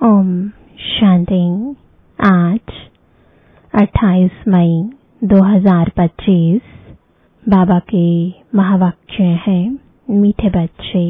ओम शांति। आज 28 मई 2025 बाबा के महावाक्य हैं, मीठे बच्चे,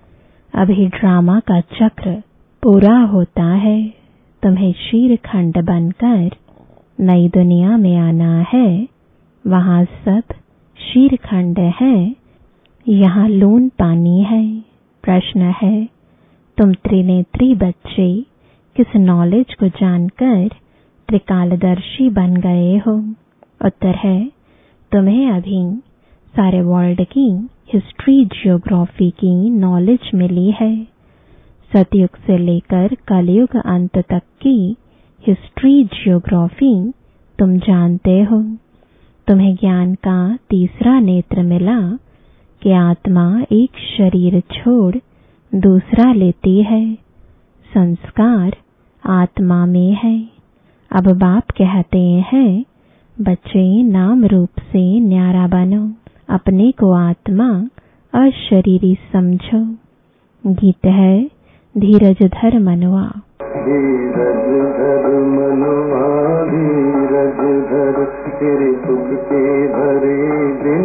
अभी ड्रामा का चक्र पूरा होता है। तुम्हें शीरखंड बनकर नई दुनिया में आना है। वहाँ सब शीरखंड है, यहाँ लून पानी है। प्रश्न है, तुम त्रिनेत्री बच्चे किस नॉलेज को जानकर त्रिकालदर्शी बन गए हो? उत्तर है, तुम्हें अभी सारे वर्ल्ड की हिस्ट्री जियोग्राफी की नॉलेज मिली है। सतयुग से लेकर कलयुग अंत तक की हिस्ट्री जियोग्राफी तुम जानते हो। तुम्हें ज्ञान का तीसरा नेत्र मिला कि आत्मा एक शरीर छोड़ दूसरा लेती है। संस्कार आत्मा में है। अब बाप कहते हैं, बच्चे नाम रूप से न्यारा बनो, अपने को आत्मा अशरीरी समझो। गीत है, धीरज धर मनुआ। धीरज धर मनुआ, धीरज धर, तेरे सुख के भरे दिन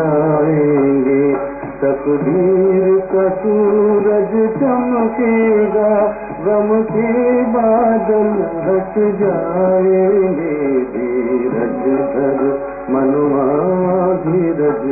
आएंगे। तकदीर का सूरज चमकेगा, गम के बादल हट जाएंगे। धीरज धर मनुआ, धीरज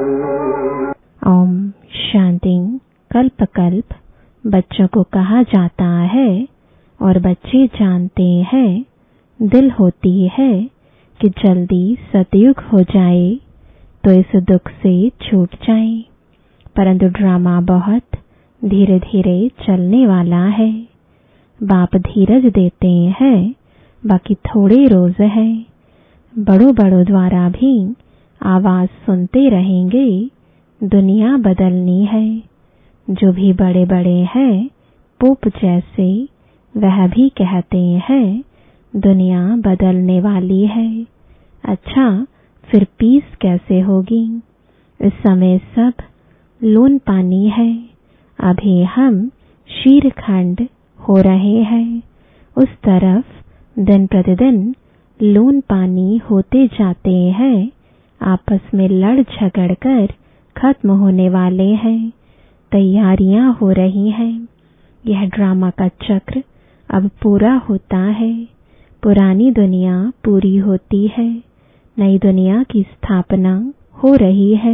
धर। ओम शांति। कल्प कल्प बच्चों को कहा जाता है और बच्चे जानते हैं, दिल होती है कि जल्दी सतयुग हो जाए तो इस दुख से छूट जाए। परंतु ड्रामा बहुत धीरे धीरे चलने वाला है। बाप धीरज देते हैं, बाकी थोड़े रोज है। बड़ों बड़ों द्वारा भी आवाज सुनते रहेंगे, दुनिया बदलनी है। जो भी बड़े बड़े हैं पोप जैसे, वह भी कहते हैं दुनिया बदलने वाली है। अच्छा, फिर पीस कैसे होगी? इस समय सब लून पानी है। अभी हम शीरखंड हो रहे हैं। उस तरफ दिन प्रतिदिन लून पानी होते जाते हैं। आपस में लड़ झगड़ कर खत्म होने वाले हैं। तैयारियां हो रही हैं। यह ड्रामा का चक्र अब पूरा होता है। पुरानी दुनिया पूरी होती है, नई दुनिया की स्थापना हो रही है।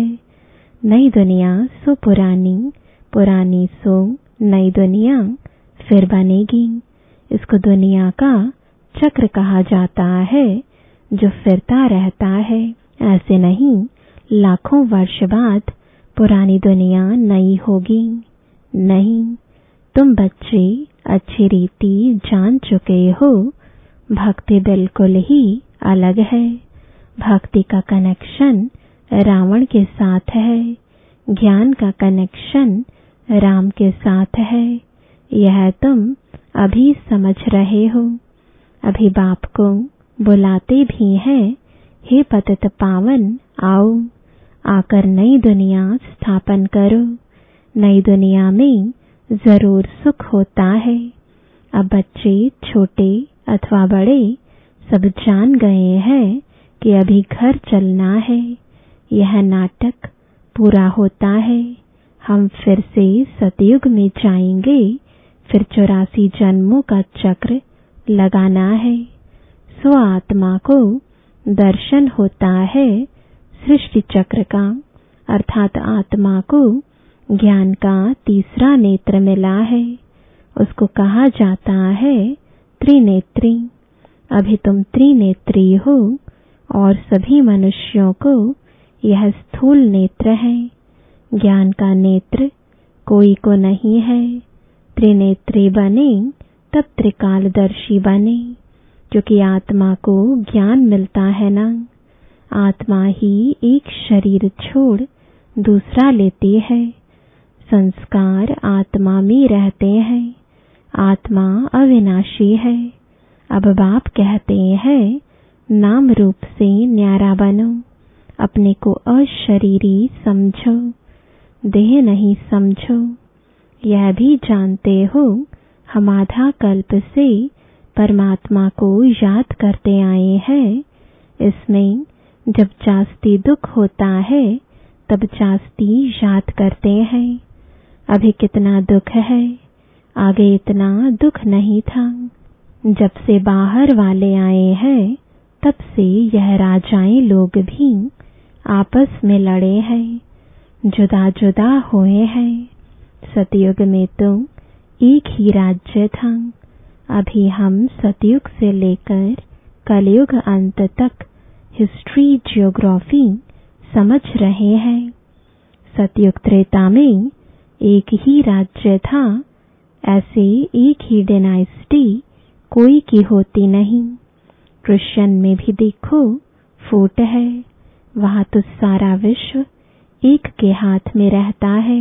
नई दुनिया सो पुरानी, पुरानी सो नई दुनिया फिर बनेगी। इसको दुनिया का चक्र कहा जाता है, जो फिरता रहता है। ऐसे नहीं, लाखों वर्ष बाद पुरानी दुनिया नई होगी। नहीं, तुम बच्चे अच्छी रीति जान चुके हो, भक्ति बिल्कुल ही अलग है। भक्ति का कनेक्शन रावण के साथ है, ज्ञान का कनेक्शन राम के साथ है। यह तुम अभी समझ रहे हो। अभी बाप को बुलाते भी हैं, हे पतित पावन, आओ, आकर नई दुनिया स्थापन करो। नई दुनिया में जरूर सुख होता है। अब बच्चे छोटे अथवा बड़े सब जान गए हैं कि अभी घर चलना है। यह नाटक पूरा होता है। हम फिर से सतयुग में जाएंगे। फिर 84 जन्मों का चक्र लगाना है। स्व आत्मा को दर्शन होता है सृष्टि चक्र का, अर्थात आत्मा को ज्ञान का तीसरा नेत्र मिला है। उसको कहा जाता है त्रिनेत्री। अभी तुम त्रिनेत्री हो और सभी मनुष्यों को यह स्थूल नेत्र है। ज्ञान का नेत्र कोई को नहीं है। त्रिनेत्री बने तब त्रिकालदर्शी बने, क्योंकि आत्मा को ज्ञान मिलता है ना। आत्मा ही एक शरीर छोड़ दूसरा लेती है। संस्कार आत्मा में रहते हैं। आत्मा अविनाशी है। अब बाप कहते हैं, नाम रूप से न्यारा बनो, अपने को अशरीरी समझो, देह नहीं समझो। यह भी जानते हो हम आधा कल्प से परमात्मा को याद करते आए हैं। इसमें जब जास्ती दुख होता है तब जास्ती याद करते हैं। अभी कितना दुख है, आगे इतना दुख नहीं था। जब से बाहर वाले आए हैं तब से यह राजाएं लोग भी आपस में लड़े हैं, जुदा जुदा हुए हैं। सतयुग में तो एक ही राज्य था। अभी हम सतयुग से लेकर कलयुग अंत तक हिस्ट्री ज्योग्राफी समझ रहे हैं। सतयुग त्रेता में एक ही राज्य था, ऐसे एक ही डायनेस्टी कोई की होती नहीं। क्रिश्चियन में भी देखो फूट है, वहां तो सारा विश्व एक के हाथ में रहता है।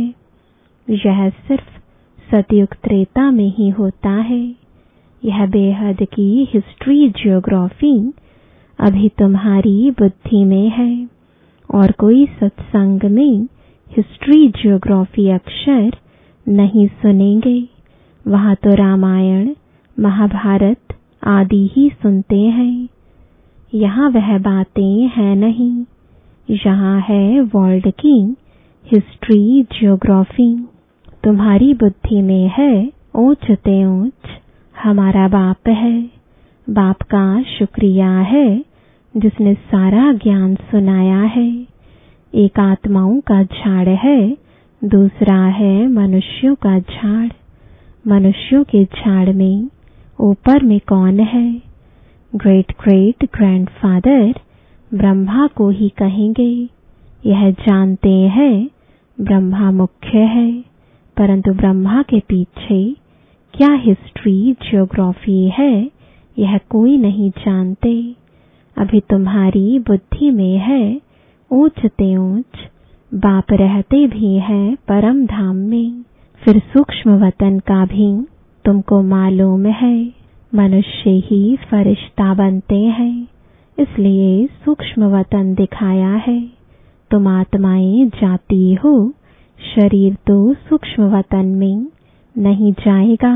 यह सिर्फ सतयुग त्रेता में ही होता है। यह बेहद की हिस्ट्री ज्योग्राफी अभी तुम्हारी बुद्धि में है, और कोई सत्संग में हिस्ट्री ज्योग्राफी अक्षर नहीं सुनेंगे। वहां तो रामायण महाभारत आदि ही सुनते हैं। यहाँ वह बातें हैं नहीं, यहाँ है वर्ल्ड की हिस्ट्री ज्योग्राफी। तुम्हारी बुद्धि में है ऊंच ते ऊंच हमारा बाप है। बाप का शुक्रिया है जिसने सारा ज्ञान सुनाया है। एक आत्माओं का झाड़ है, दूसरा है मनुष्यों का झाड़। मनुष्यों के झाड़ में ऊपर में कौन है? ग्रेट ग्रेट ग्रैंडफादर ब्रह्मा को ही कहेंगे। यह जानते हैं ब्रह्मा मुख्य है, परंतु ब्रह्मा के पीछे क्या हिस्ट्री ज्योग्राफी है यह कोई नहीं जानते। अभी तुम्हारी बुद्धि में है ऊंच ते ऊंच बाप रहते भी हैं परम धाम में। फिर सूक्ष्म वतन का भी तुमको मालूम है। मनुष्य ही फरिश्ता बनते हैं, इसलिए सूक्ष्म वतन दिखाया है। तुम आत्माएं जाती हो, शरीर तो सूक्ष्म वतन में नहीं जाएगा।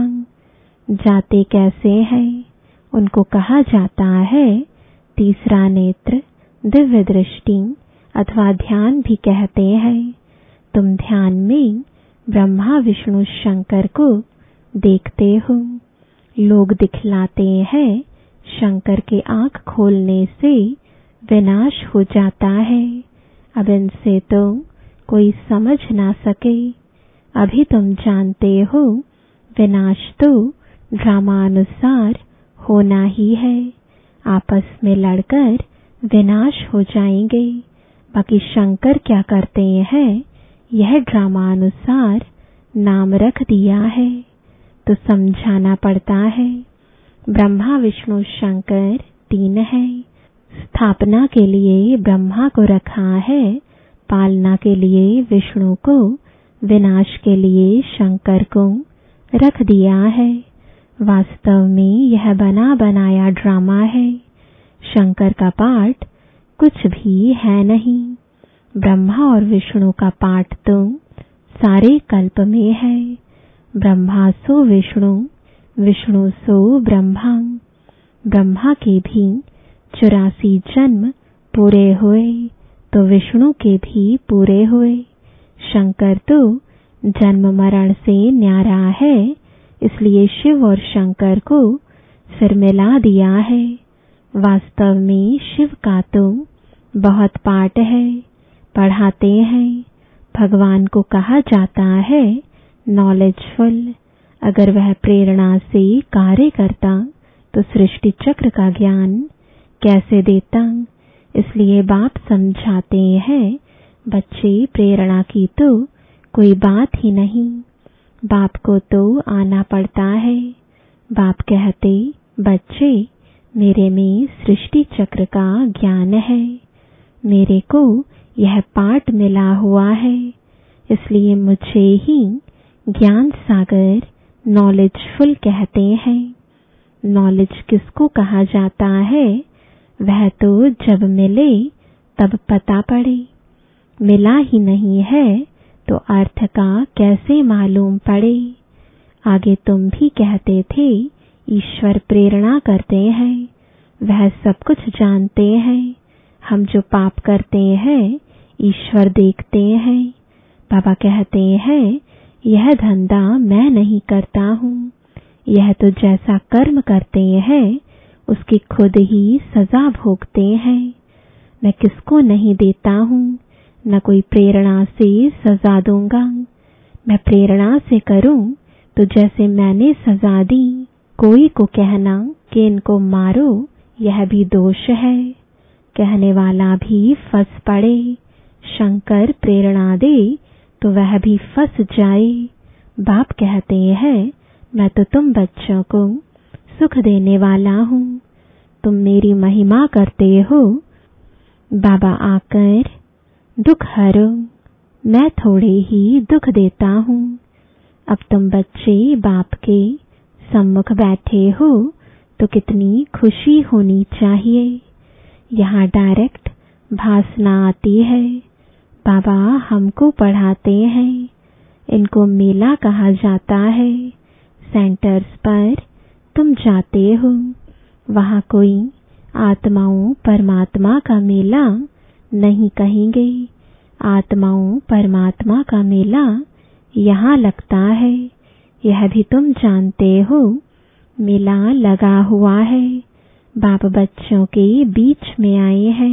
जाते कैसे हैं? उनको कहा जाता है तीसरा नेत्र, दिव्य दृष्टि अथवा ध्यान भी कहते हैं। तुम ध्यान में ब्रह्मा विष्णु शंकर को देखते हो। लोग दिखलाते हैं शंकर के आंख खोलने से विनाश हो जाता है। अब इनसे तो कोई समझ ना सके। अभी तुम जानते हो विनाश तो ड्रामानुसार होना ही है। आपस में लड़कर विनाश हो जाएंगे। बाकी शंकर क्या करते हैं यह ड्रामानुसार नाम रख दिया है, तो समझाना पड़ता है। ब्रह्मा विष्णु शंकर तीन है। स्थापना के लिए ब्रह्मा को रखा है, पालना के लिए विष्णु को, विनाश के लिए शंकर को रख दिया है। वास्तव में यह बना बनाया ड्रामा है। शंकर का पाठ कुछ भी है नहीं। ब्रह्मा और विष्णु का पाठ तो सारे कल्प में है। ब्रह्मा सो विष्णु, विष्णु सो ब्रह्मा। ब्रह्मा के भी 84 जन्म पूरे हुए तो विष्णु के भी पूरे हुए। शंकर तो जन्म मरण से न्यारा है, इसलिए शिव और शंकर को फिर मिला दिया है। वास्तव में शिव का तो बहुत पाठ है, पढ़ाते हैं। भगवान को कहा जाता है नॉलेजफुल। अगर वह प्रेरणा से कार्य करता तो सृष्टि चक्र का ज्ञान कैसे देता। इसलिए बाप समझाते हैं बच्चे प्रेरणा की तो कोई बात ही नहीं। बाप को तो आना पड़ता है। बाप कहते बच्चे मेरे में सृष्टि चक्र का ज्ञान है, मेरे को यह पाठ मिला हुआ है, इसलिए मुझे ही ज्ञान सागर नॉलेजफुल कहते हैं। नॉलेज किसको कहा जाता है? वह तो जब मिले तब पता पड़े। मिला ही नहीं है तो अर्थ का कैसे मालूम पड़े। आगे तुम भी कहते थे ईश्वर प्रेरणा करते हैं, वह सब कुछ जानते हैं। हम जो पाप करते हैं ईश्वर देखते हैं। बाबा कहते हैं यह धंधा मैं नहीं करता हूँ, यह तो जैसा कर्म करते हैं उसकी खुद ही सजा भोगते हैं। मैं किसको नहीं देता हूँ, न कोई प्रेरणा से सजा दूंगा। मैं प्रेरणा से करूं तो जैसे मैंने सजा दी, कोई को कहना कि इनको मारो यह भी दोष है। कहने वाला भी फंस पड़े। शंकर प्रेरणा दे तो वह भी फंस जाए। बाप कहते हैं मैं तो तुम बच्चों को सुख देने वाला हूँ, तुम मेरी महिमा करते हो। बाबा आकर दुख हरो, मैं थोड़े ही दुख देता हूँ। अब तुम बच्चे बाप के सम्मुख बैठे हो तो कितनी खुशी होनी चाहिए। यहाँ डायरेक्ट भाषणा आती है। बाबा हमको पढ़ाते हैं। इनको मेला कहा जाता है। सेंटर्स पर तुम जाते हो, वहाँ कोई आत्माओं परमात्मा का मेला नहीं कहेंगे। आत्माओं परमात्मा का मेला यहाँ लगता है, यह भी तुम जानते हो। मेला लगा हुआ है। बाप बच्चों के बीच में आए हैं।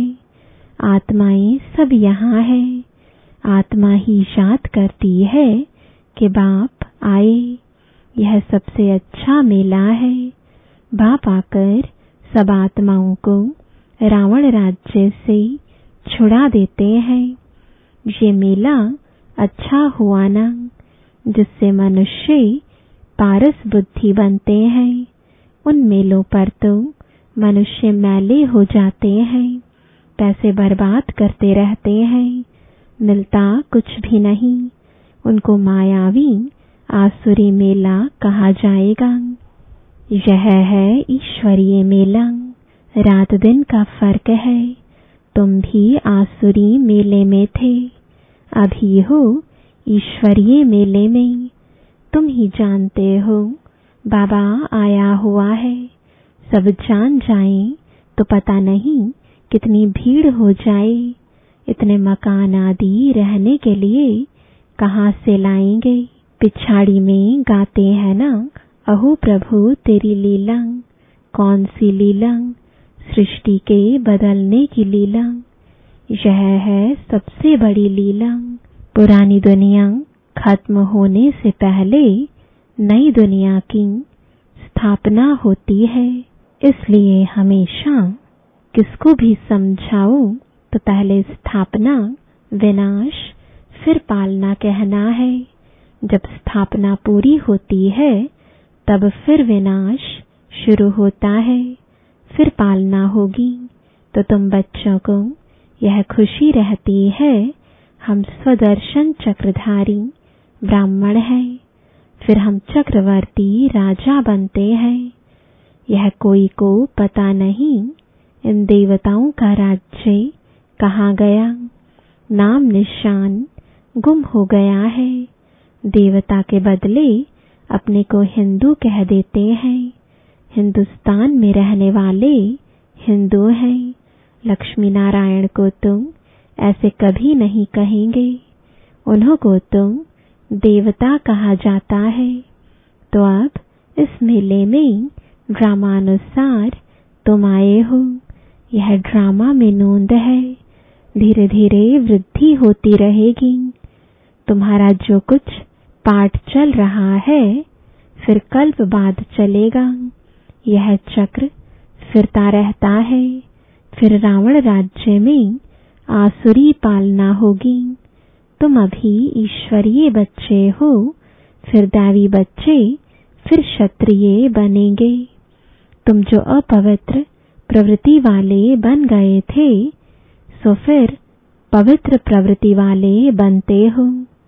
आत्माएं सब यहाँ है। आत्मा ही याद करती है कि बाप आए। यह सबसे अच्छा मेला है। बाप आकर सब आत्माओं को रावण राज्य से छुड़ा देते हैं। ये मेला अच्छा हुआ ना, जिससे मनुष्य पारस बुद्धि बनते हैं। उन मेलों पर तो मनुष्य मैले हो जाते हैं, पैसे बर्बाद करते रहते हैं, मिलता कुछ भी नहीं। उनको मायावी आसुरी मेला कहा जाएगा। यह है ईश्वरीय मेला। रात दिन का फर्क है। तुम भी आसुरी मेले में थे, अभी हो ईश्वरीय मेले में। तुम ही जानते हो बाबा आया हुआ है। सब जान जाएं तो पता नहीं कितनी भीड़ हो जाए। इतने मकान आदि रहने के लिए कहाँ से लाएंगे। पिछाड़ी में गाते हैं ना, अहो प्रभु तेरी लीला। कौन सी लीला? सृष्टि के बदलने की लीला। यह है सबसे बड़ी लीला। पुरानी दुनिया खत्म होने से पहले नई दुनिया की स्थापना होती है। इसलिए हमेशा किसको भी समझाओ तो पहले स्थापना, विनाश, फिर पालना कहना है। जब स्थापना पूरी होती है तब फिर विनाश शुरू होता है, फिर पालना होगी। तो तुम बच्चों को यह खुशी रहती है हम स्वदर्शन चक्रधारी ब्राह्मण हैं, फिर हम चक्रवर्ती राजा बनते हैं। यह कोई को पता नहीं इन देवताओं का राज्य कहाँ गया। नाम निशान गुम हो गया है। देवता के बदले अपने को हिंदू कह देते हैं। हिंदुस्तान में रहने वाले हिंदू हैं। लक्ष्मी नारायण को तुम ऐसे कभी नहीं कहेंगे। उन्हों को तुम देवता कहा जाता है। तो अब इस मेले में ड्रामानुसार तुम आए हो। यह ड्रामा में नोंद है। धीरे धीरे वृद्धि होती रहेगी। तुम्हारा जो कुछ पाठ चल रहा है फिर कल्प बाद चलेगा। यह चक्र फिरता रहता है। फिर रावण राज्य में आसुरी पालना होगी। तुम अभी ईश्वरीय बच्चे हो, फिर दैवी बच्चे, फिर क्षत्रिय बनेंगे। तुम जो अपवित्र प्रवृत्ति वाले बन गए थे सो फिर पवित्र प्रवृत्ति वाले बनते हो।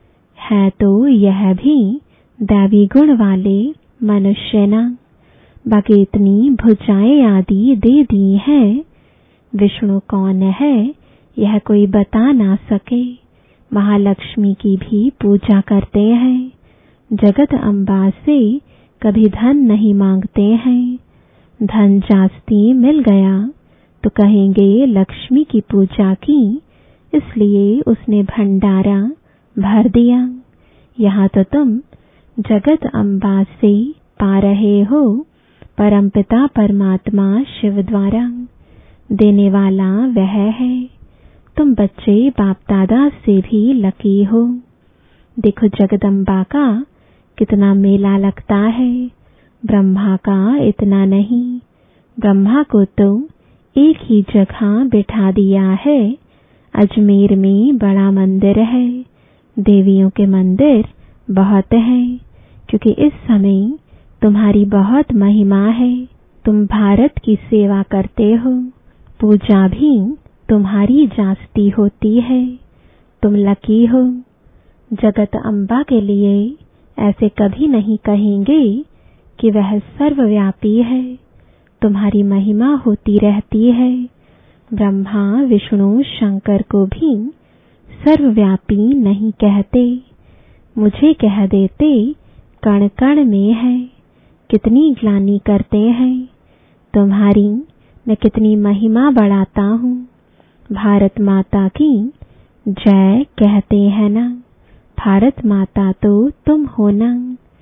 है तो यह भी दैवी गुण वाले मनुष्य ना। बाकी इतनी भुजाएं आदि दे दी हैं। विष्णु कौन है यह कोई बता ना सके। महालक्ष्मी की भी पूजा करते हैं। जगत अम्बा से कभी धन नहीं मांगते हैं। धन जास्ती मिल गया तो कहेंगे लक्ष्मी की पूजा की, इसलिए उसने भंडारा भर दिया। यहाँ तो तुम जगत अम्बा से पा रहे हो परमपिता परमात्मा शिव द्वारा। देने वाला वह है। तुम बच्चे बाप दादा से भी लकी हो। देखो जगदम्बा का कितना मेला लगता है, ब्रह्मा का इतना नहीं। ब्रह्मा को तो एक ही जगह बिठा दिया है। अजमेर में बड़ा मंदिर है, देवियों के मंदिर बहुत हैं, क्योंकि इस समय तुम्हारी बहुत महिमा है। तुम भारत की सेवा करते हो, पूजा भी तुम्हारी जास्ती होती है। तुम लकी हो। जगत अम्बा के लिए ऐसे कभी नहीं कहेंगे कि वह सर्वव्यापी है। तुम्हारी महिमा होती रहती है। ब्रह्मा विष्णु शंकर को भी सर्वव्यापी नहीं कहते, मुझे कह देते कण कण में है। कितनी ग्लानि करते हैं तुम्हारी, मैं कितनी महिमा बढ़ाता हूँ। भारत माता की जय कहते हैं ना, भारत माता तो तुम हो ना।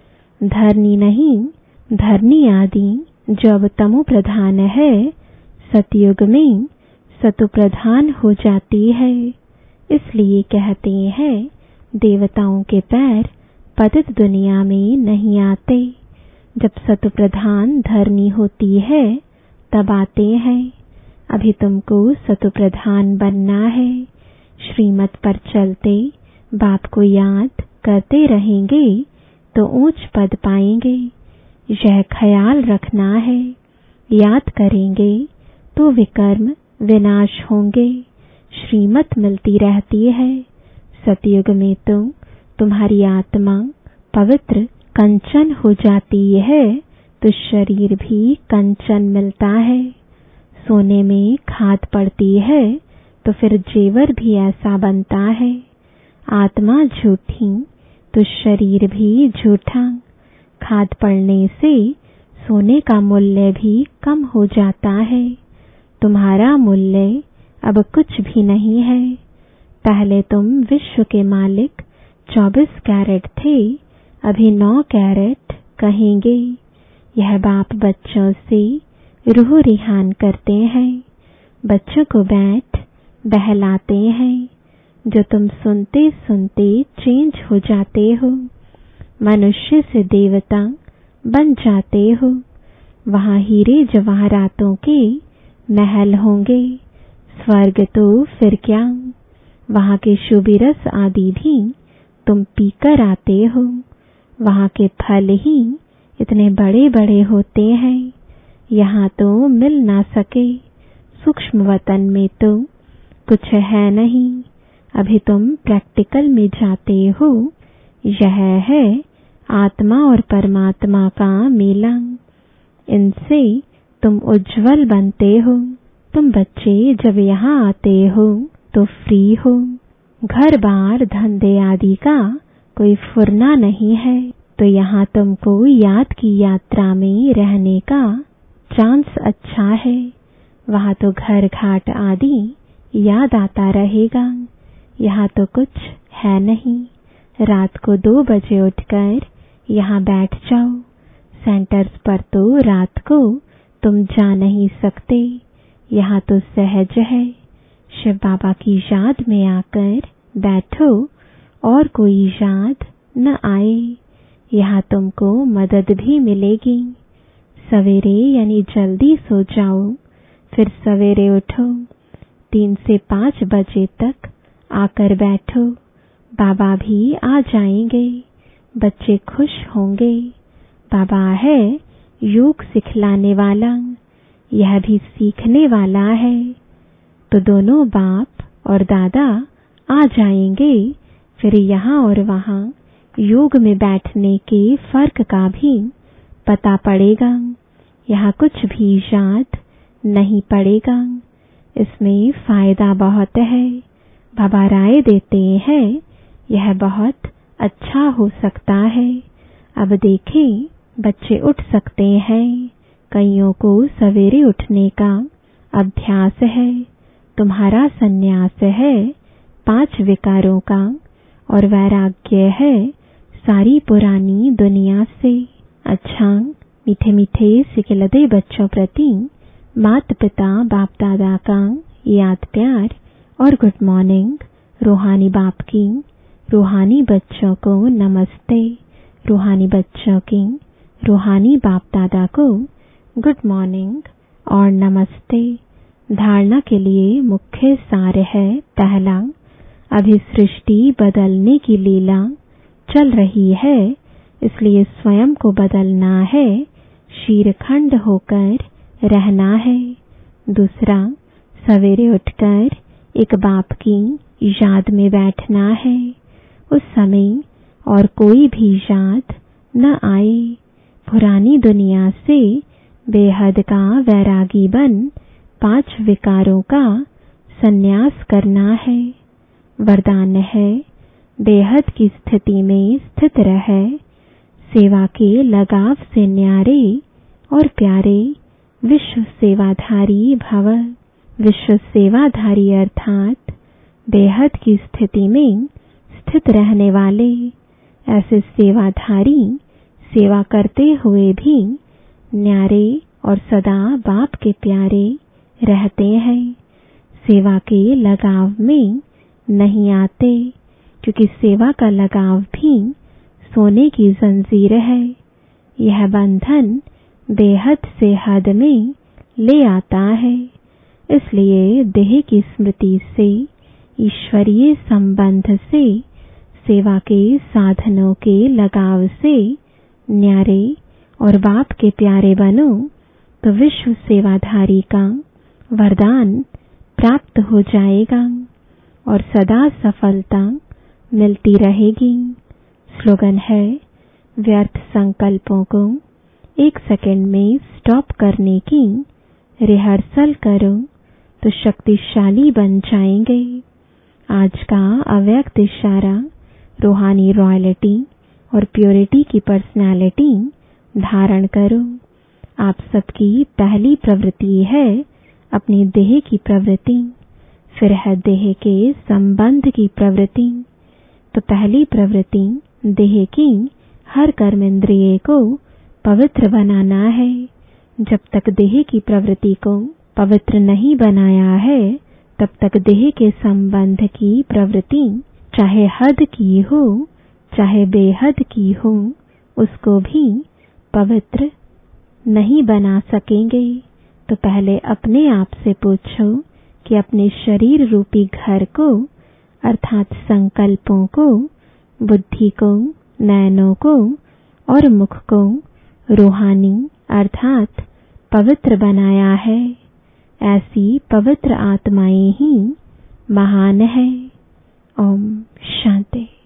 धरनी नहीं, धरनी आदि जो अब तमो प्रधान है, सतयुग में सतु प्रधान हो जाती है। इसलिए कहते हैं देवताओं के पैर पतित दुनिया में नहीं आते। जब सतु प्रधान धरनी होती है तब आते हैं। अभी तुमको सतु प्रधान बनना है। श्रीमत पर चलते बाप को याद करते रहेंगे तो ऊंच पद पाएंगे। यह ख्याल रखना है, याद करेंगे तो विकर्म विनाश होंगे। श्रीमत मिलती रहती है। सतयुग में तो तुम्हारी आत्मा पवित्र कंचन हो जाती है तो शरीर भी कंचन मिलता है। सोने में खाद पड़ती है तो फिर जेवर भी ऐसा बनता है। आत्मा झूठी तो शरीर भी झूठा। खाद पड़ने से सोने का मूल्य भी कम हो जाता है। तुम्हारा मूल्य अब कुछ भी नहीं है। पहले तुम विश्व के मालिक 24 कैरेट थे, अभी 9 कैरेट कहेंगे। यह बाप बच्चों से रूह रिहान करते हैं, बच्चों को बैठ बहलाते हैं, जो तुम सुनते सुनते चेंज हो जाते हो। मनुष्य से देवता बन जाते हो। वहाँ हीरे जवाहरातों के महल होंगे। स्वर्ग तो फिर क्या, वहाँ के शुभिरस आदि भी तुम पीकर आते हो। वहाँ के फल ही इतने बड़े बड़े होते हैं, यहाँ तो मिल ना सके। सूक्ष्म वतन में तो कुछ है नहीं। अभी तुम प्रैक्टिकल में जाते हो। यह है आत्मा और परमात्मा का मेला। इनसे तुम उज्जवल बनते हो। तुम बच्चे जब यहाँ आते हो तो फ्री हो। घर बार धंधे आदि का कोई फुरना नहीं है, तो यहाँ तुमको याद की यात्रा में रहने का चांस अच्छा है। वहाँ तो घर घाट आदि याद आता रहेगा। यहाँ तो कुछ है नहीं। रात को 2 बजे उठकर यहाँ बैठ जाओ। सेंटर्स पर तो रात को तुम जा नहीं सकते। यहाँ तो सहज है। शिव बाबा की याद में आकर बैठो और कोई याद न आए। यहाँ तुमको मदद भी मिलेगी। सवेरे यानी जल्दी सो जाओ, फिर सवेरे उठो। 3 से 5 बजे तक आकर बैठो। बाबा भी आ जाएंगे। बच्चे खुश होंगे। बाबा है योग सिखलाने वाला, यह भी सीखने वाला है। तो दोनों बाप और दादा आ जाएंगे। फिर यहाँ और वहाँ योग में बैठने के फर्क का भी पता पड़ेगा। यहाँ कुछ भी याद नहीं पड़ेगा। इसमें फायदा बहुत है। बाबा राय देते हैं यह बहुत अच्छा हो सकता है। अब देखें, बच्चे उठ सकते हैं। कईयों को सवेरे उठने का अभ्यास है। तुम्हारा संन्यास है 5 विकारों का और वैराग्य है सारी पुरानी दुनिया से। अच्छा, मीठे मीठे सिखिलते बच्चों प्रति माता पिता बाप दादा का याद प्यार और गुड मॉर्निंग। रूहानी बाप की रूहानी बच्चों को नमस्ते। रूहानी बच्चों की रूहानी बाप दादा को गुड मॉर्निंग और नमस्ते। धारणा के लिए मुख्य सार है, पहला, अभी सृष्टि बदलने की लीला चल रही है, इसलिए स्वयं को बदलना है, शीरखंड होकर रहना है। दूसरा, सवेरे उठकर एक बाप की याद में बैठना है। उस समय और कोई भी याद न आए। पुरानी दुनिया से बेहद का वैरागी बन 5 विकारों का संन्यास करना है। वरदान है, बेहद की स्थिति में स्थित रहे, सेवा के लगाव से न्यारे और प्यारे विश्व सेवाधारी भव। विश्व सेवाधारी अर्थात बेहद की स्थिति में स्थित रहने वाले। ऐसे सेवाधारी सेवा करते हुए भी न्यारे और सदा बाप के प्यारे रहते हैं। सेवा के लगाव में नहीं आते, क्योंकि सेवा का लगाव भी सोने की जंजीर है। यह बंधन बेहद से हद में ले आता है। इसलिए देह की स्मृति से, ईश्वरीय संबंध से, सेवा के साधनों के लगाव से न्यारे और बाप के प्यारे बनो, तो विश्व सेवाधारी का वरदान प्राप्त हो जाएगा और सदा सफलता मिलती रहेगी। स्लोगन है, व्यर्थ संकल्पों को 1 सेकंड में स्टॉप करने की रिहर्सल करो तो शक्तिशाली बन जाएंगे। आज का अव्यक्त इशारा रूहानी रॉयल्टी और प्योरिटी की पर्सनालिटी धारण करो। आप सबकी पहली प्रवृत्ति है अपनी देह की प्रवृत्ति, फिर है देह के संबंध की प्रवृत्ति। तो पहली प्रवृत्ति देह की हर कर्मेंद्रिय को पवित्र बनाना है। जब तक देह की प्रवृत्ति को पवित्र नहीं बनाया है, तब तक देह के संबंध की प्रवृत्ति चाहे हद की हो चाहे बेहद की हो, उसको भी पवित्र नहीं बना सकेंगे। तो पहले अपने आप से पूछो कि अपने शरीर रूपी घर को अर्थात संकल्पों को, बुद्धि को, नयनों को और मुख को रूहानी अर्थात पवित्र बनाया है। ऐसी पवित्र आत्माएं ही महान है। ओम शांति।